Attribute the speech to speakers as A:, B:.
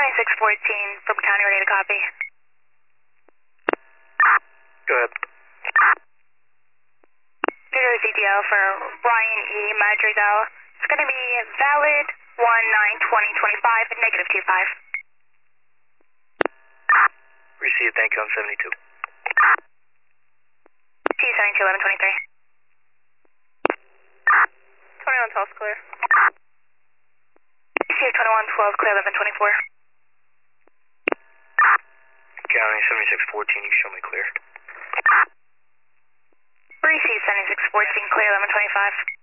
A: 7614 from County, ready to copy.
B: Go ahead.
A: New Jersey CDL for Ryan E. Madrigal. It's going to be valid 1/9/2025 and negative 25.
B: Received, thank you, I'm 72.
A: T72 1123.
C: 2112 clear.
A: C2112 clear 1124.
B: County 7614, you show me clear.
A: 3C 7614 clear 1125.